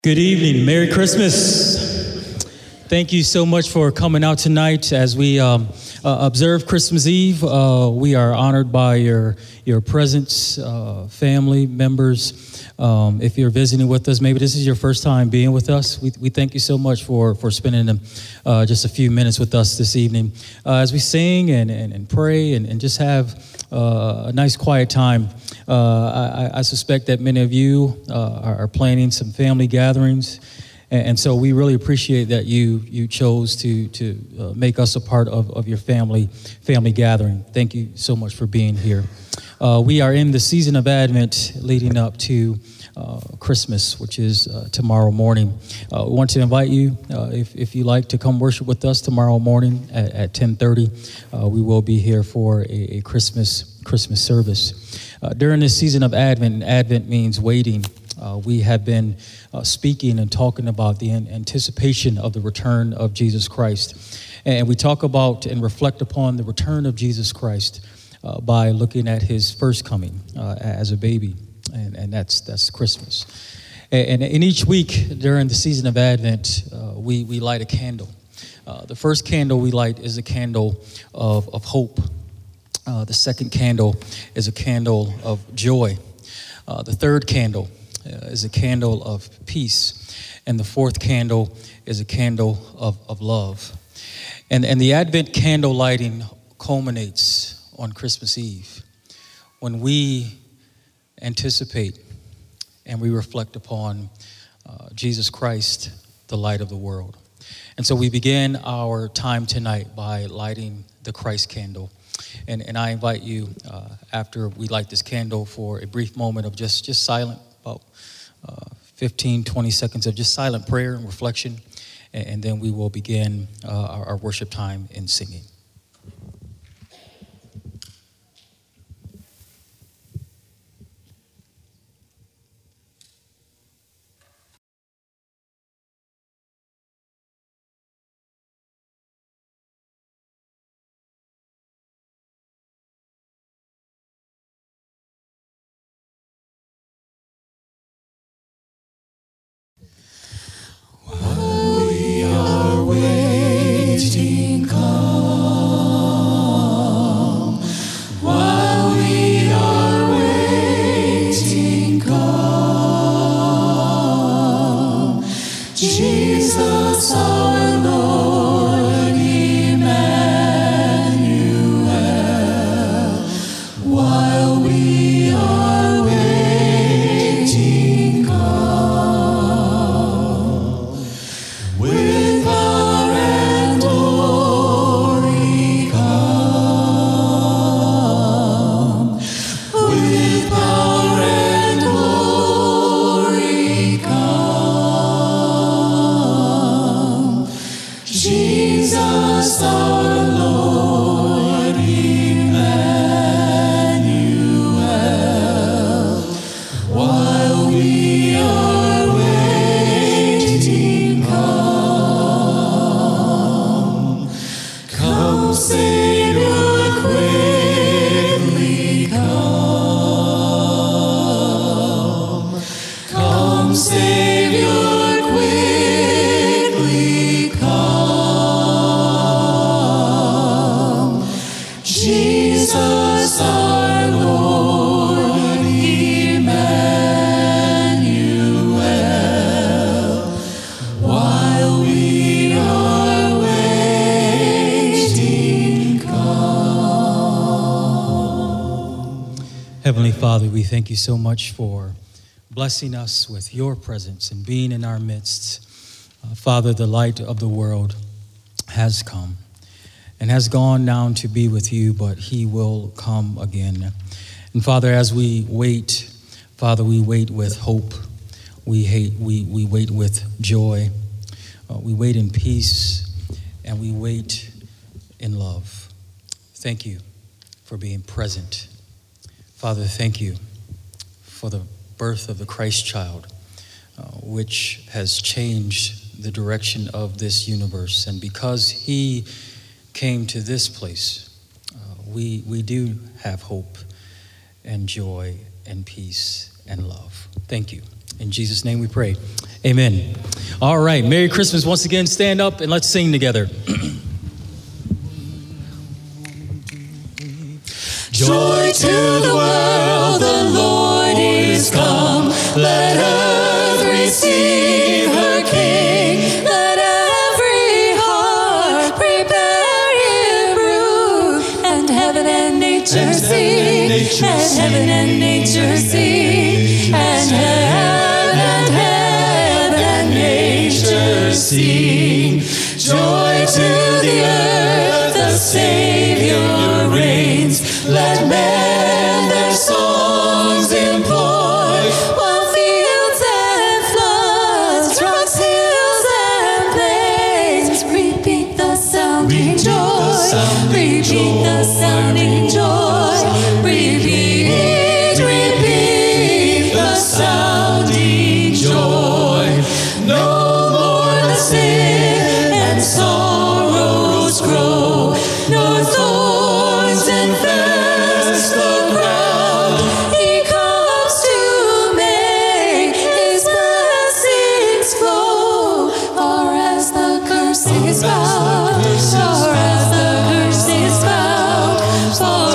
Good evening. Merry Christmas. Thank you so much for coming out tonight as we observe Christmas Eve. We are honored by your presence, family members. If you're visiting with us, maybe this is your first time being with us. We thank you so much for spending just a few minutes with us this evening as we sing and pray and just have a nice quiet time. I suspect that many of you are planning some family gatherings, and so we really appreciate that you chose to make us a part of your family gathering. Thank you so much for being here. We are in the season of Advent leading up to Christmas, which is tomorrow morning. We want to invite you, if you like, to come worship with us tomorrow morning at 10:30. We will be here for a Christmas service. During this season of Advent, and Advent means waiting, we have been speaking and talking about the anticipation of the return of Jesus Christ. And we talk about and reflect upon the return of Jesus Christ by looking at his first coming as a baby, and that's Christmas. And in each week during the season of Advent, we light a candle. The first candle we light is a candle of hope. The second candle is a candle of joy. The third candle is a candle of peace. And the fourth candle is a candle of love. And the Advent candle lighting culminates on Christmas Eve, when we anticipate and we reflect upon Jesus Christ, the light of the world. And so we begin our time tonight by lighting the Christ candle. And I invite you, after we light this candle, for a brief moment of just silent, about 15, 20 seconds of just silent prayer and reflection, and then we will begin our worship time in singing. Heavenly Father, we thank you so much for blessing us with your presence and being in our midst. Father, the light of the world has come and has gone down to be with you, but he will come again. And Father, as we wait, Father, we wait with hope. We wait with joy. We wait in peace, and we wait in love. Thank you for being present. Father, thank you for the birth of the Christ child, which has changed the direction of this universe. And because he came to this place, we do have hope and joy and peace and love. Thank you. In Jesus' name we pray. Amen. All right. Merry Christmas once again. Stand up and let's sing together. Joy to the world, the Lord is come. Let earth receive her King. Let every heart prepare him room. And heaven and nature sing. And heaven and nature sing. And heaven and nature sing. Joy to the earth, the Savior reigns. Let men their songs employ, while fields and floods, rocks, hills and plains, repeat the sounding joy, repeat the sounding joy, repeat the sounding joy. No more the sin and sorrows grow, nor thorns and thirst the ground. He comes to make his blessings flow, for as the curse is bound, for as the curse is bound, for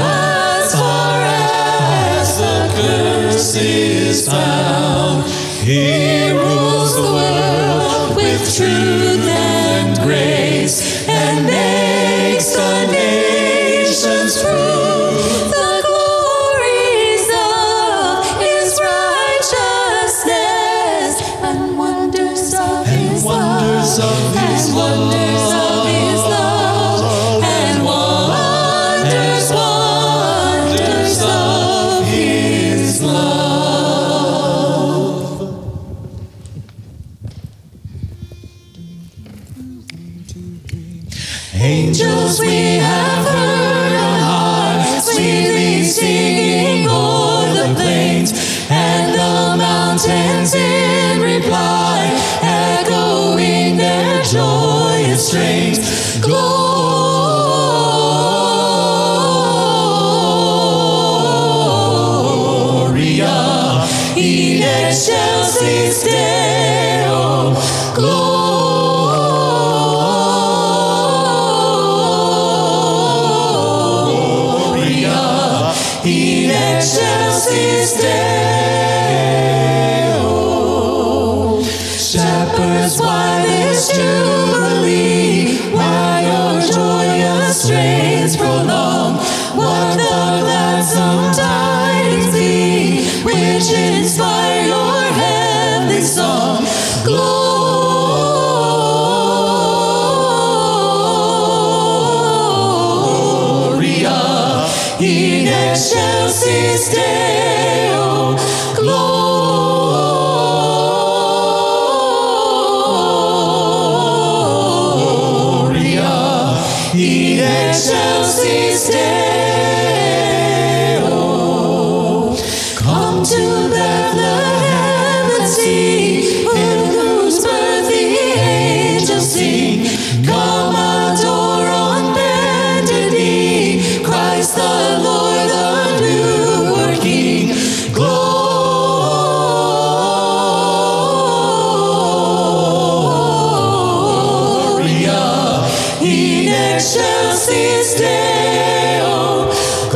as the curse is bound. He rules the world with truth and grace, and makes the nations prove the glories of his righteousness, and wonders of his love, and wonders of his love, and wonders of his love. Angels we have heard on high, sweetly singing o'er the plains, and the mountains in reply, echoing their joyous strains. Gloria in excelsis Deo. In excelsis Deo. Shepherds, why this jubilee? Why your joyous strains prolong? What the gladsome tidings be, which inspire your heavenly song? Gloria in excelsis Deo. Gloria in excelsis Deo. Come to Bethlehem and see, in whose birth the angels sing. Come adore on bended knee, Christ the Lord, the new King. Gloria in excelsis Deo.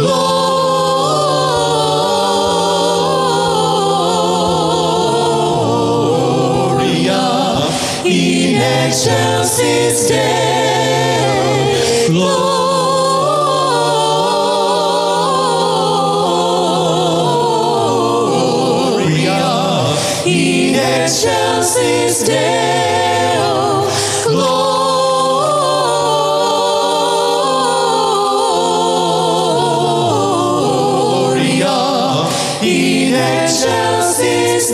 Gloria in excelsis Deo. Gloria in excelsis Deo. Gloria in excelsis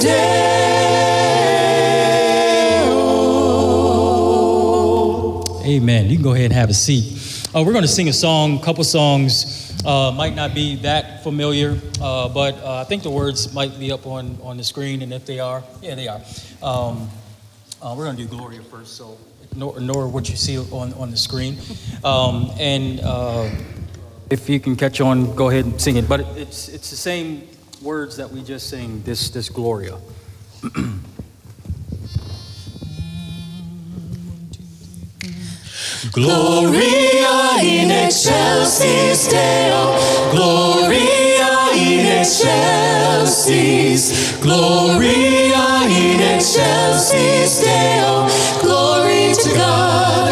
Deo. Amen. You can go ahead and have a seat. We're going to sing a song, a couple songs. Might not be that familiar, but I think the words might be up on the screen, and if they are, yeah, they are. We're going to do Gloria first, so ignore what you see on the screen. If you can catch on, go ahead and sing it. But it's the same words that we just sang, this Gloria. Gloria in excelsis Deo, Gloria in excelsis, Gloria in excelsis Deo, glory to God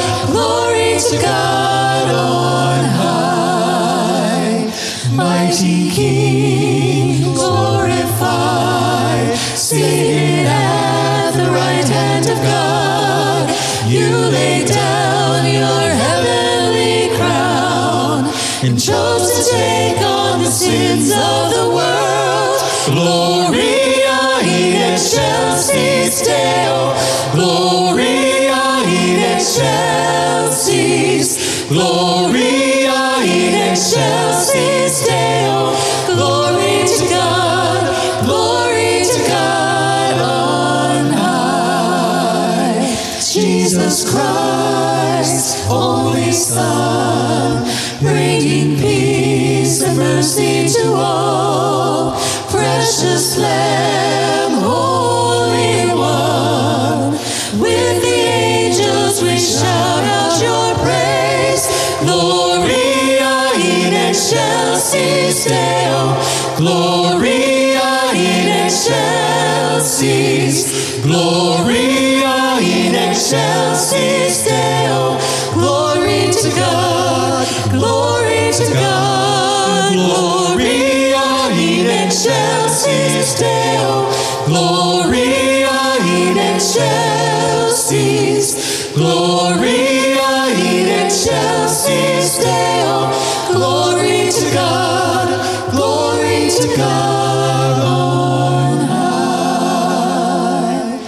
on high. Mighty King, glorified, seated at the right hand of God, you laid down your heavenly crown and chose to take on the sins of the world. Gloria in excelsis Deo, Gloria in excelsis, Gloria in excelsis Deo, glory to God on high. Jesus Christ, only Son, bringing peace and mercy to all. Precious Lamb, Holy One, with the angels we shout out your praise. Gloria in excelsis Deo, Gloria in excelsis, Gloria in excelsis Deo, glory to God, glory to God. Gloria in excelsis Deo, Gloria in excelsis, Gloria in excelsis Deo, glory to God on high.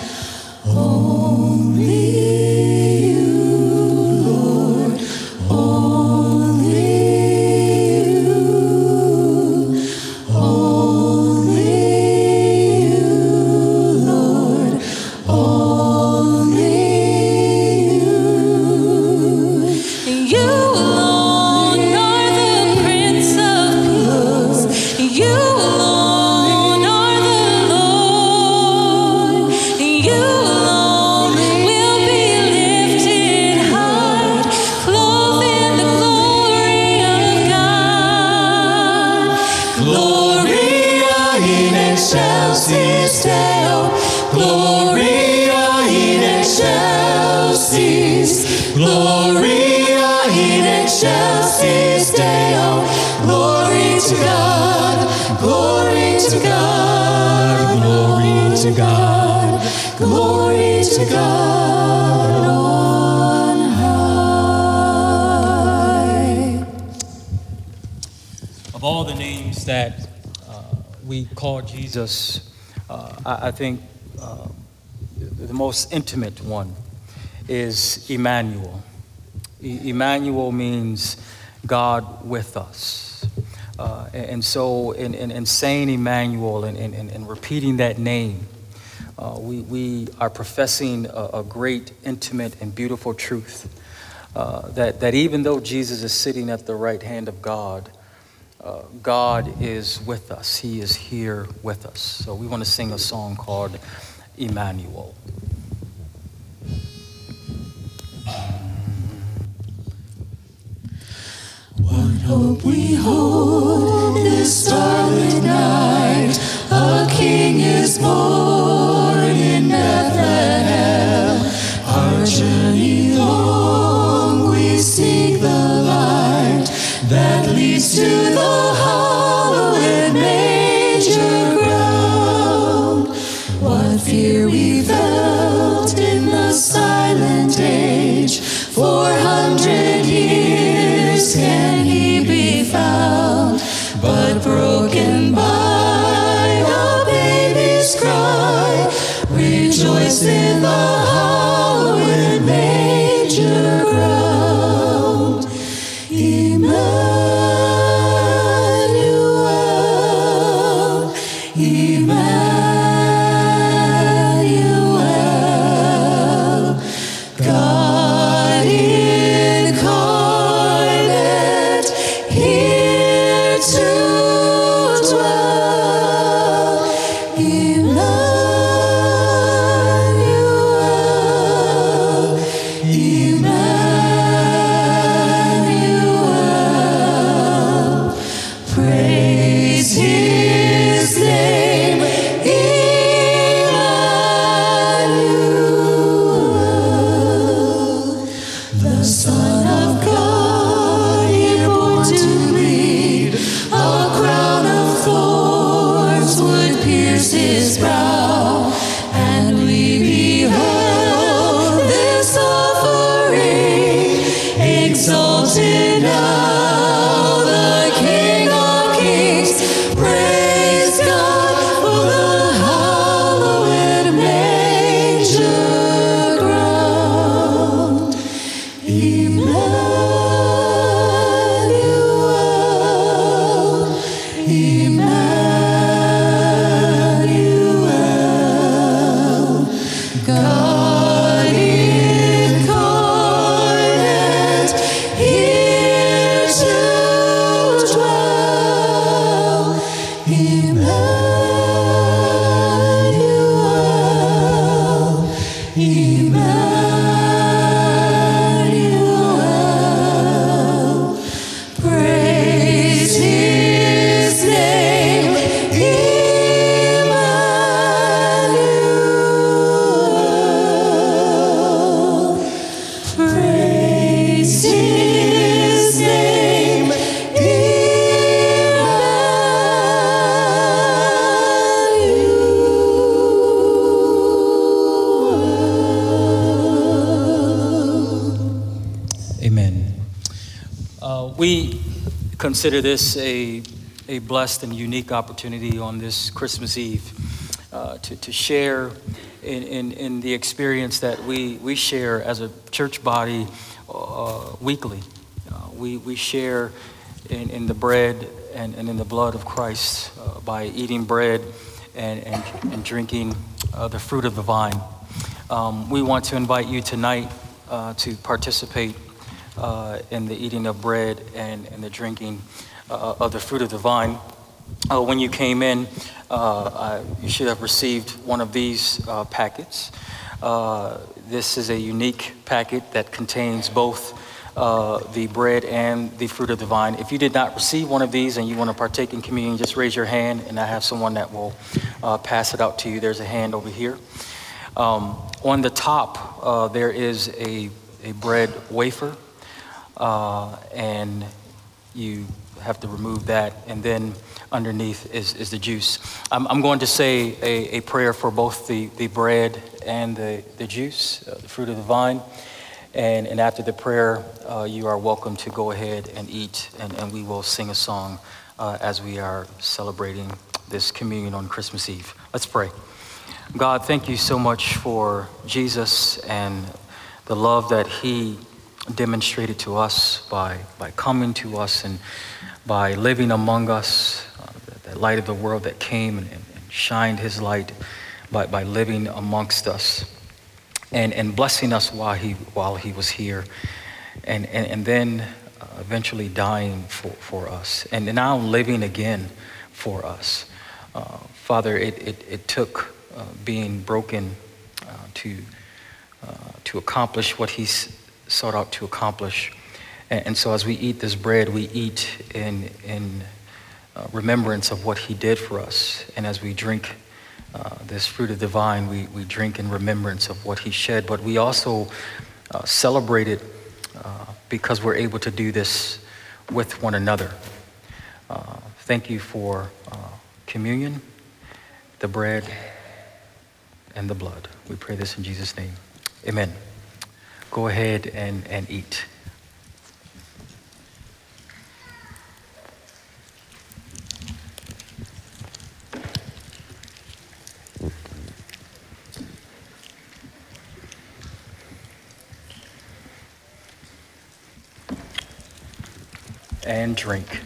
Only you, Lord, only you, only you, Lord, only you. You alone are the Prince of Peace. You alone are the Lord. You alone will be lifted high, clothed in the glory of God. Gloria in excelsis Deo, Gloria in excelsis, Gloria in excelsis Deo, glory to God, glory to God, glory to God, glory to God on high. Of all the names that we call Jesus, I think the most intimate one is Emmanuel. Emmanuel means God with us. And so in saying Emmanuel and repeating that name, we are professing a great, intimate, and beautiful truth, that even though Jesus is sitting at the right hand of God, God is with us. He is here with us. So we want to sing a song called Emmanuel. What hope we hold this starlit night, a King is born in Bethlehem. Our journey long, we seek the light that leads to the hallowed manger ground. What fear we felt in the silent age, 400 years can he be found, but broken by a baby's cry. Rejoice in the hallowed manger ground. Emmanuel, Emmanuel, God incarnate, here to dwell. Emmanuel, We consider this a blessed and unique opportunity on this Christmas Eve to share in the experience that we share as a church body weekly. We share in the bread and in the blood of Christ by eating bread and drinking the fruit of the vine. We want to invite you tonight to participate in the eating of bread and the drinking of the fruit of the vine. When you came in, you should have received one of these packets. This is a unique packet that contains both the bread and the fruit of the vine. If you did not receive one of these and you want to partake in communion, just raise your hand and I have someone that will pass it out to you. There's a hand over here. On the top, there is a bread wafer, and you have to remove that, and then underneath is the juice. I'm going to say a prayer for both the bread and the juice, the fruit of the vine, and after the prayer, you are welcome to go ahead and eat, and we will sing a song as we are celebrating this communion on Christmas Eve. Let's pray. God, thank you so much for Jesus and the love that he demonstrated to us by coming to us and by living among us, the light of the world that came and shined his light by living amongst us and blessing us while he was here and then eventually dying for us and now living again for us. Father, it took being broken to accomplish what he sought out to accomplish. And so as we eat this bread, we eat in remembrance of what he did for us. And as we drink this fruit of the vine, we drink in remembrance of what he shed. But we also celebrate it because we're able to do this with one another. Thank you for communion, the bread, and the blood. We pray this in Jesus' name. Amen. Go ahead and eat. And drink.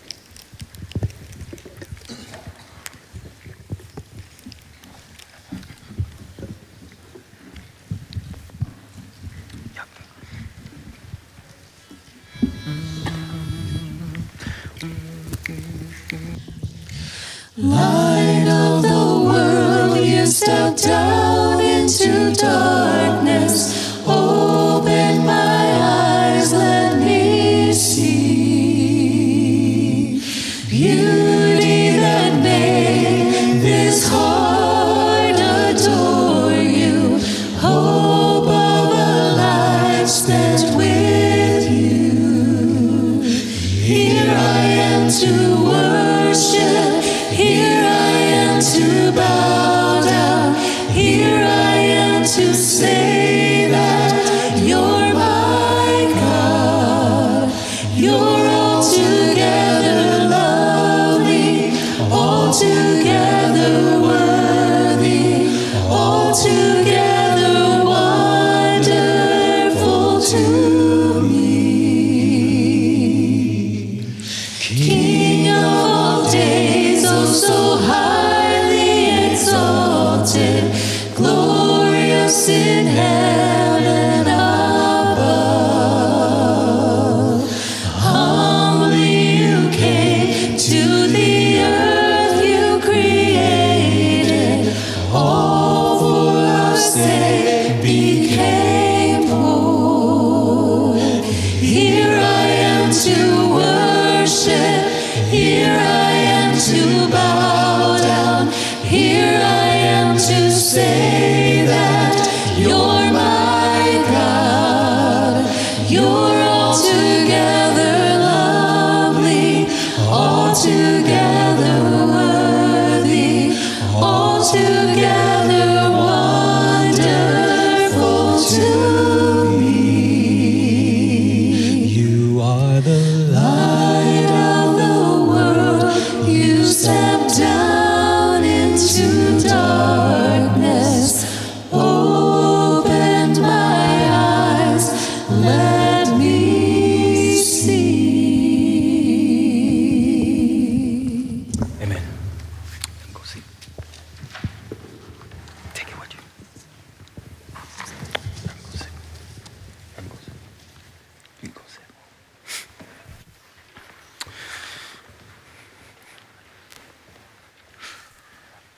Light of the world, you step down into darkness. Open my eyes, let me see beauty that made this heart adore you. Hope of a life spent with you. Here I am to worship. Here I am to bow down. Here I am to say that you're my God. You're altogether lovely, altogether worthy, altogether wonderful to me. King of all days, so highly exalted, glorious in heaven.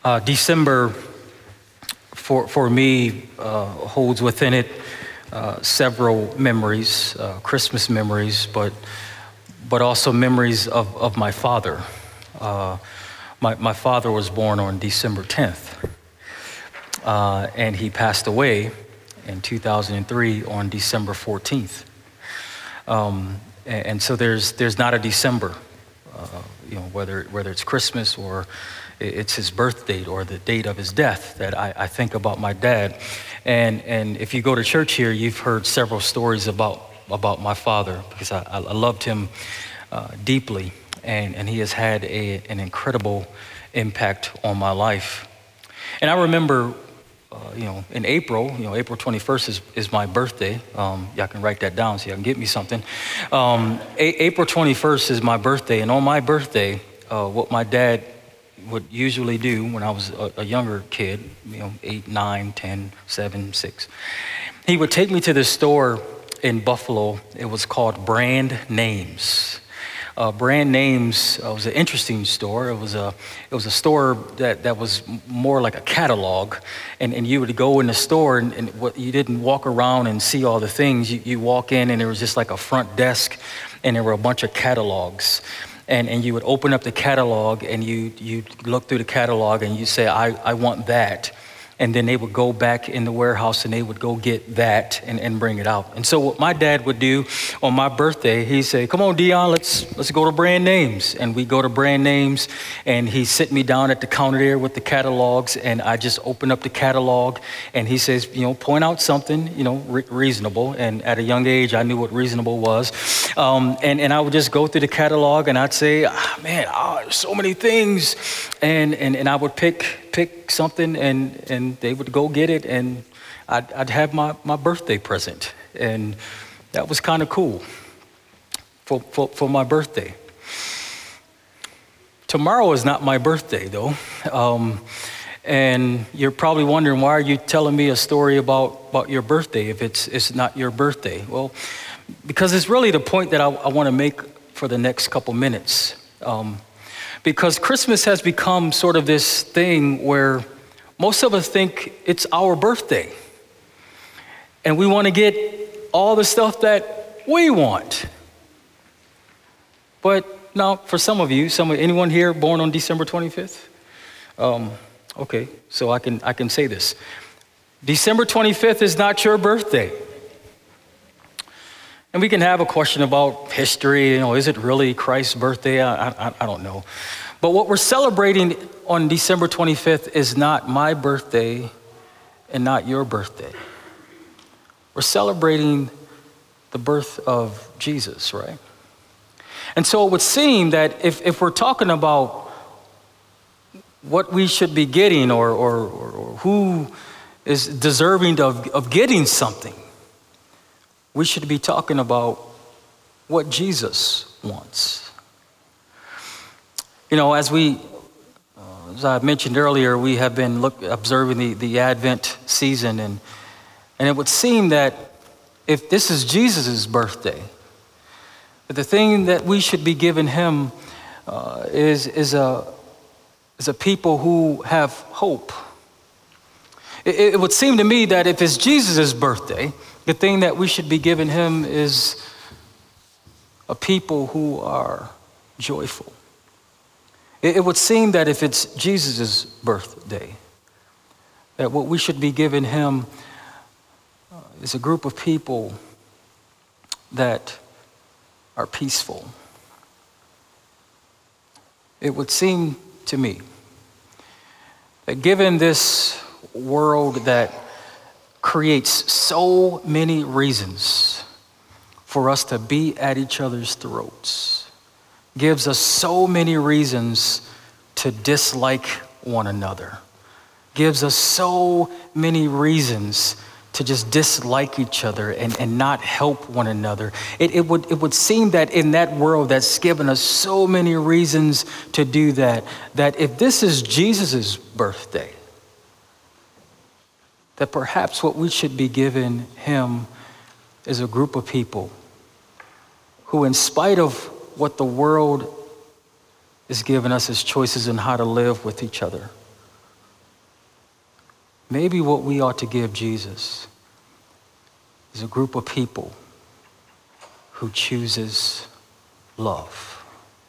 December for me holds within it several memories, Christmas memories, but also memories of my father. My father was born on December 10th, and he passed away in 2003 on December 14th. And so there's not a December, whether it's Christmas or it's his birth date or the date of his death that I think about my dad. And if you go to church here, you've heard several stories about my father, because I loved him deeply, and he has had an incredible impact on my life. And I remember, in April, April 21st is my birthday. Y'all can write that down so y'all can get me something. April 21st is my birthday, and on my birthday, what my dad would usually do when I was a younger kid, 8, 9, 10, 7, 6, he would take me to this store in Buffalo. It was called Brand Names. Brand Names was an interesting store. It was a store that was more like a catalog, and you would go in the store and what you didn't walk around and see all the things. You walk in and there was just like a front desk, and there were a bunch of catalogs, and you would open up the catalog and you look through the catalog and you say, I want that. And then they would go back in the warehouse and they would go get that and bring it out. And so what my dad would do on my birthday, he'd say, come on, Dion, let's go to Brand Names. And we go to Brand Names, and he sit me down at the counter there with the catalogs, and I just open up the catalog, and he says, point out something, reasonable. And at a young age, I knew what reasonable was. And I would just go through the catalog, and I'd say, there's so many things. And I would pick something, and they would go get it, and I'd have my birthday present. And that was kind of cool for my birthday. Tomorrow is not my birthday, though. And you're probably wondering, why are you telling me a story about your birthday if it's not your birthday? Well, because it's really the point that I want to make for the next couple minutes. Because Christmas has become sort of this thing where most of us think it's our birthday. And we want to get all the stuff that we want. But now, for some of you, anyone here born on December 25th? Okay, so I can say this. December 25th is not your birthday. And we can have a question about history, is it really Christ's birthday? I don't know. But what we're celebrating on December 25th is not my birthday and not your birthday. We're celebrating the birth of Jesus, right? And so it would seem that if we're talking about what we should be getting or who is deserving of getting something, we should be talking about what Jesus wants. As I mentioned earlier, we have been observing the Advent season, and it would seem that if this is Jesus' birthday, that the thing that we should be giving him is a people who have hope. It would seem to me that if it's Jesus' birthday, the thing that we should be giving him is a people who are joyful. It would seem that if it's Jesus' birthday, that what we should be giving him is a group of people that are peaceful. It would seem to me that given this world that creates so many reasons for us to be at each other's throats, gives us so many reasons to dislike one another, gives us so many reasons to just dislike each other and not help one another. It would seem that in that world that's given us so many reasons to do that if this is Jesus' birthday, that perhaps what we should be giving him is a group of people who, in spite of what the world is giving us as choices in how to live with each other, maybe what we ought to give Jesus is a group of people who chooses love.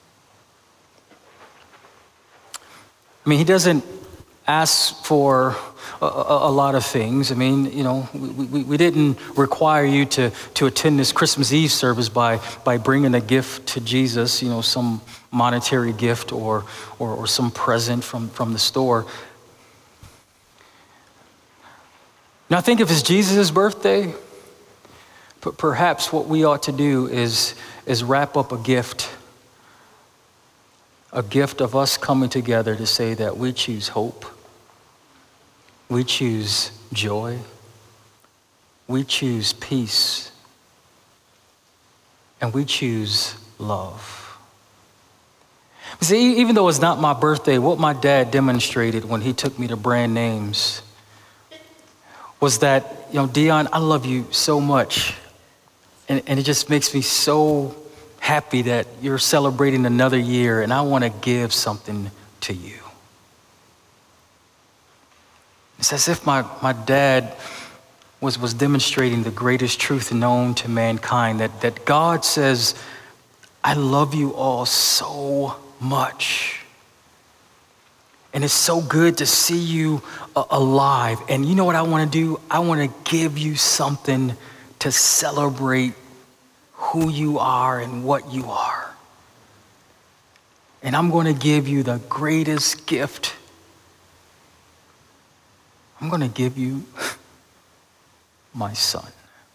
I mean, he doesn't ask for a lot of things. I mean, you know, we didn't require you to attend this Christmas Eve service by bringing a gift to Jesus, you know, some monetary gift or some present from the store. Now, I think if it's Jesus' birthday, but perhaps what we ought to do is wrap up a gift of us coming together to say that we choose hope, we choose joy, we choose peace, and we choose love. See, even though it's not my birthday, what my dad demonstrated when he took me to brand names was that, you know, Dion, I love you so much. And it just makes me so happy that you're celebrating another year, and I want to give something to you. It's as if my dad was demonstrating the greatest truth known to mankind, that God says, I love you all so much. And it's so good to see you alive. And you know what I want to do? I want to give you something to celebrate who you are and what you are. And I'm going to give you the greatest gift. I'm going to give you my son.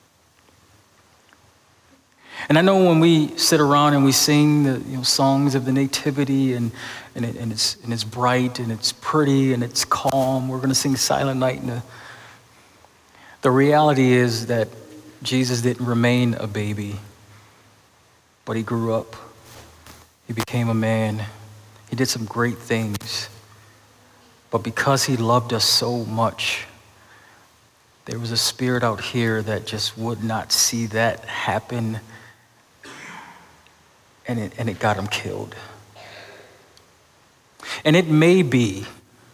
And I know when we sit around and we sing the songs of the Nativity and it's bright and it's pretty and it's calm, we're going to sing Silent Night. And the reality is that Jesus didn't remain a baby, but he grew up. He became a man. He did some great things. But because he loved us so much, there was a spirit out here that just would not see that happen, and it got him killed. And it may be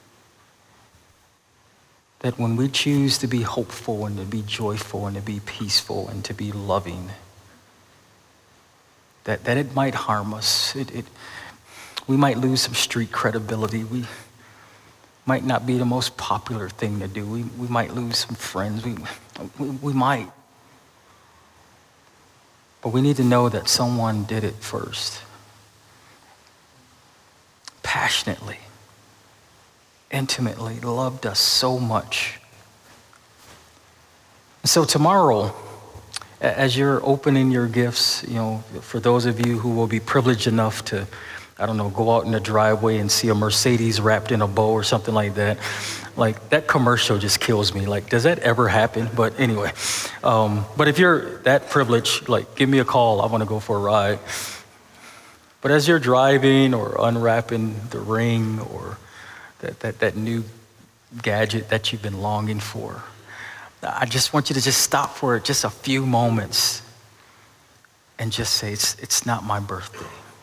that when we choose to be hopeful and to be joyful and to be peaceful and to be loving, that it might harm us. We might lose some street credibility. We might not be the most popular thing to do. We might lose some friends. We might. But we need to know that someone did it first. Passionately, intimately loved us so much. So tomorrow, as you're opening your gifts, you know, for those of you who will be privileged enough to, I don't know, go out in the driveway and see a Mercedes wrapped in a bow or something like that. Like, that commercial just kills me. Like, does that ever happen? But anyway, but if you're that privileged, like, give me a call. I want to go for a ride. But as you're driving or unwrapping the ring or that new gadget that you've been longing for, I just want you to just stop for just a few moments and just say, it's not my birthday.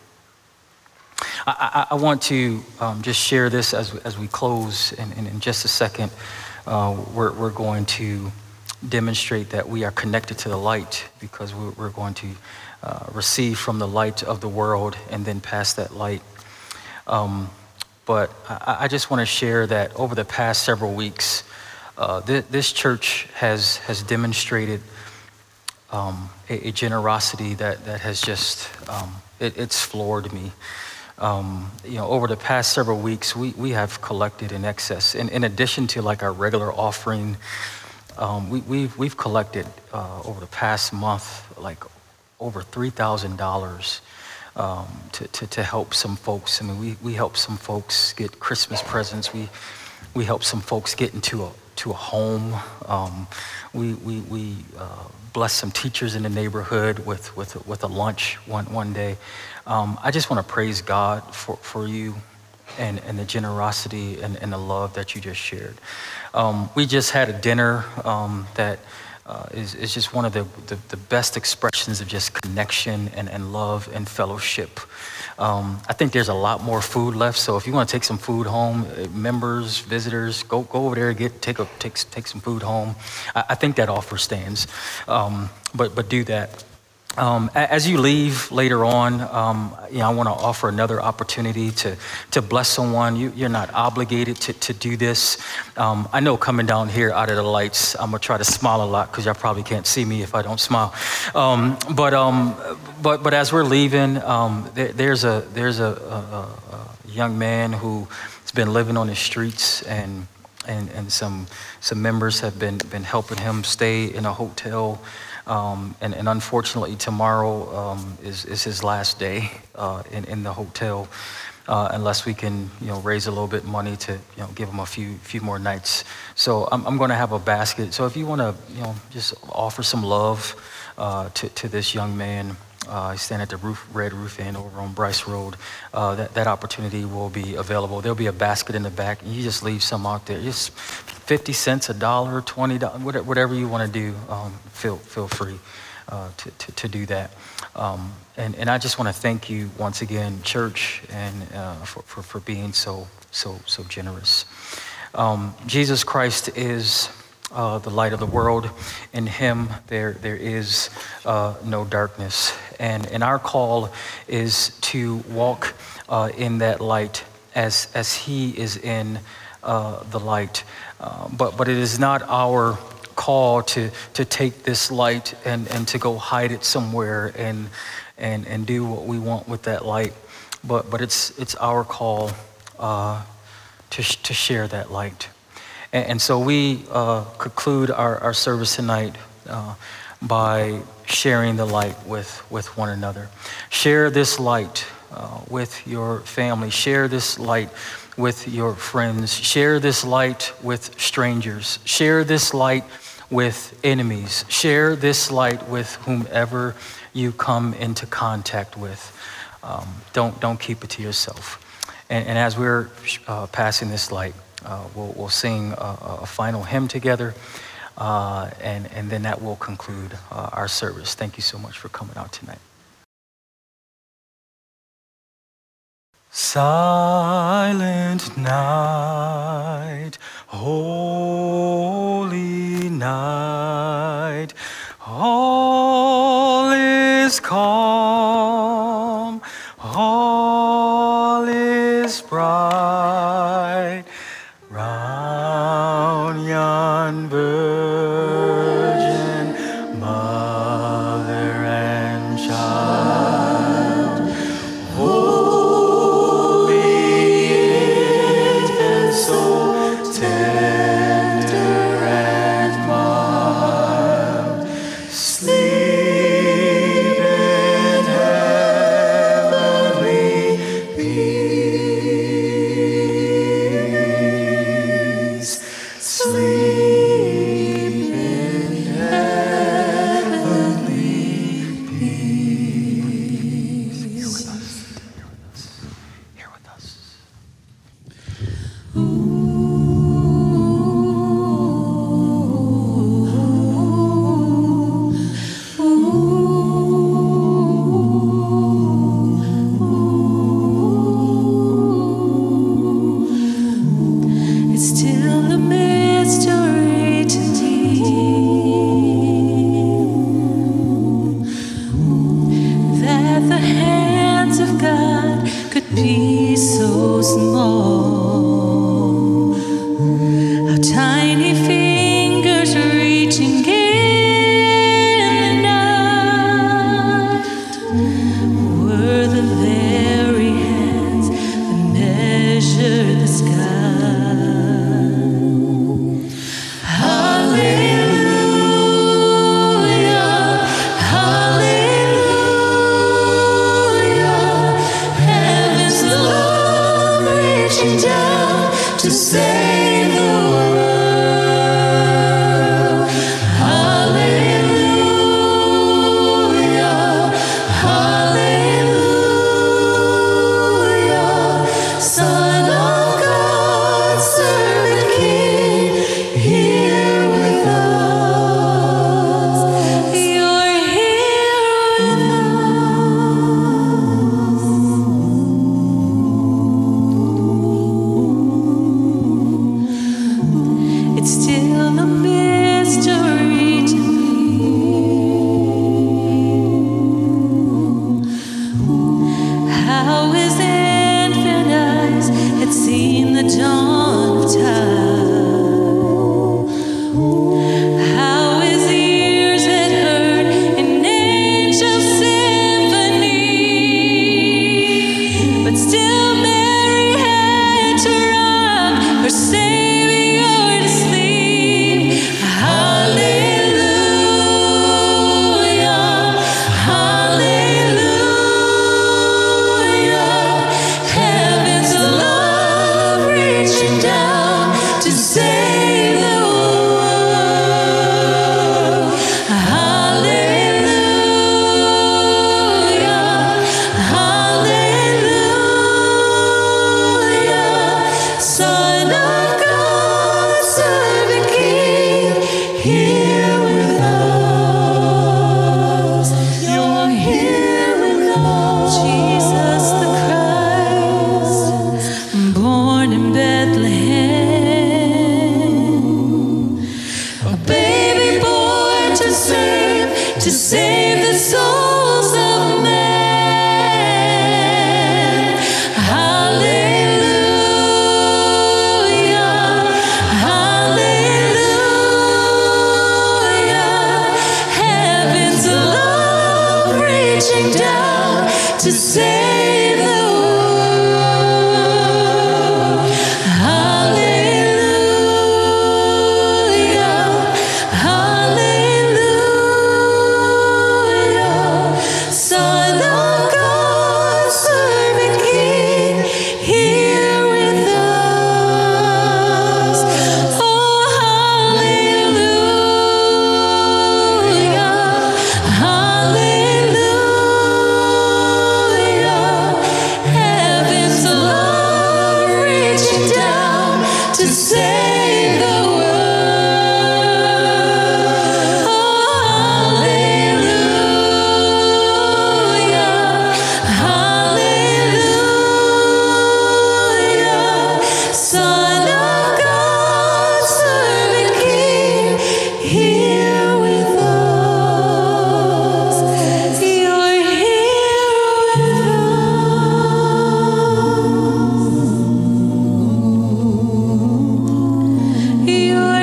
I want to just share this as we close, and in just a second, we're going to demonstrate that we are connected to the light, because we're going to receive from the light of the world and then pass that light. But I just want to share that over the past several weeks, this church has demonstrated a generosity that has just, it's floored me. You know, over the past several weeks, we have collected in excess, in addition to like our regular offering, we've collected over the past month like over $3,000 to help some folks. I mean, we help some folks get Christmas presents. We help some folks get into a home. We bless some teachers in the neighborhood with a lunch one day. I just want to praise God for you. and the generosity and the love that you just shared. We just had a dinner that is just one of the best expressions of just connection and love and fellowship. I think there's a lot more food left, so if you want to take some food home, members, visitors, go over there, take some food home. I think that offer stands, but do that. As you leave later on, I want to offer another opportunity to bless someone. You're not obligated to do this. I know coming down here out of the lights, I'm gonna try to smile a lot because y'all probably can't see me if I don't smile. But as we're leaving, there's a young man who's been living on the streets, and some members have been helping him stay in a hotel. And unfortunately, tomorrow is his last day in the hotel, unless we can, raise a little bit of money to, give him a few more nights. So I'm going to have a basket. So if you want to, just offer some love to this young man, he's standing at the Red Roof Inn over on Bryce Road. That opportunity will be available. There'll be a basket in the back, and you just leave some out there. Just 50 cents, $1, $20, whatever you want to do. Feel free to do that. And I just want to thank you once again, church, and for being so generous. Jesus Christ is the light of the world. In him there is no darkness. And our call is to walk in that light as he is in the light. But it is not our call to take this light and to go hide it somewhere and do what we want with that light. But it's our call to share that light. And so we conclude our service tonight by sharing the light with one another. Share this light with your family. Share this light with your friends. Share this light with strangers. Share this light with enemies. Share this light with whomever you come into contact with. Don't keep it to yourself. And as we're passing this light, we'll sing a final hymn together, and then that will conclude our service. Thank you so much for coming out tonight. Silent night, holy night, all is calm, all is bright, round yon virgin mother and child. Holy infant, so tender and mild. serve to save the souls of men. Hallelujah, hallelujah. Heaven's love reaching down to save the world. Hallelujah, hallelujah. Son of God, servant King, here with us. Oh, hallelujah, hallelujah. Heaven's love reaching down to save the world. Oh, hallelujah, hallelujah. Son of God, servant King, here with us. You're here with us. You're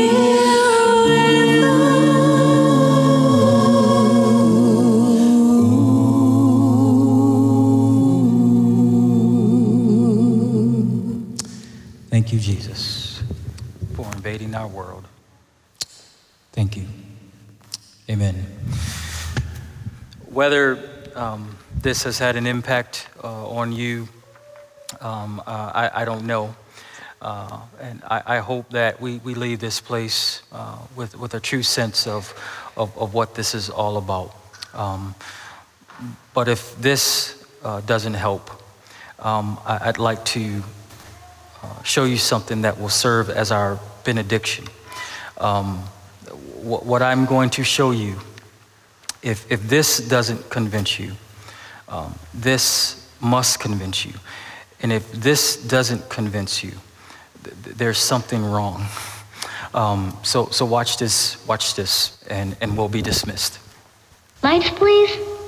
Thank you, Jesus, for invading our world. Thank you. Amen. Whether this has had an impact on you, I don't know. And I hope that we leave this place with a true sense of what this is all about. But if this doesn't help, I'd like to show you something that will serve as our benediction. What I'm going to show you, if this doesn't convince you, this must convince you. And if this doesn't convince you, there's something wrong. So watch this, and we'll be dismissed. Lights, please.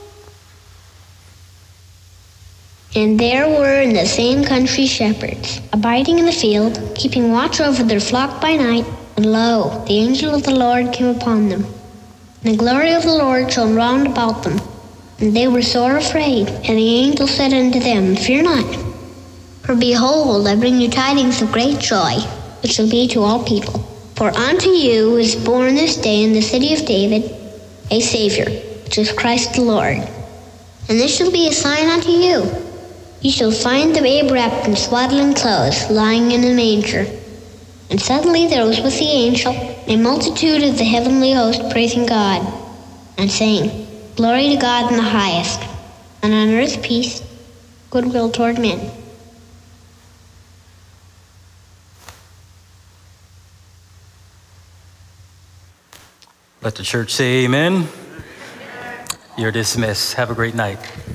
And there were in the same country shepherds, abiding in the field, keeping watch over their flock by night. And lo, the angel of the Lord came upon them. And the glory of the Lord shone round about them. And they were sore afraid. And the angel said unto them, Fear not. For behold, I bring you tidings of great joy, which shall be to all people. For unto you is born this day in the city of David a Savior, which is Christ the Lord. And this shall be a sign unto you. You shall find the babe wrapped in swaddling clothes, lying in a manger. And suddenly there was with the angel a multitude of the heavenly host praising God, and saying, Glory to God in the highest, and on earth peace, goodwill toward men. Let the church say amen. You're dismissed. Have a great night.